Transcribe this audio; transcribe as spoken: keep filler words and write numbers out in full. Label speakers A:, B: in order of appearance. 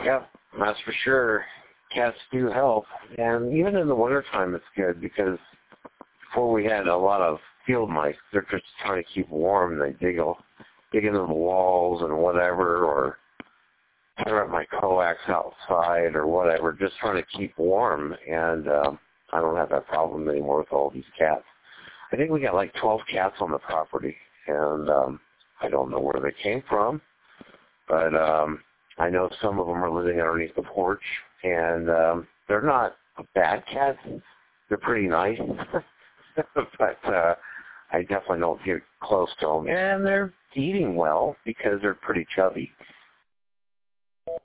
A: Yep, that's for sure. Cats do help, and even in the wintertime it's good because before we had a lot of field mice, they're just trying to keep warm. They dig, a, dig into the walls and whatever, or tear up my coax outside or whatever, just trying to keep warm, and um, I don't have that problem anymore with all these cats. I think we got like twelve cats on the property, and um, I don't know where they came from, but um, I know some of them are living underneath the porch, and um, they're not bad cats. They're pretty nice, but uh, I definitely don't get close to them. And they're eating well because they're pretty chubby.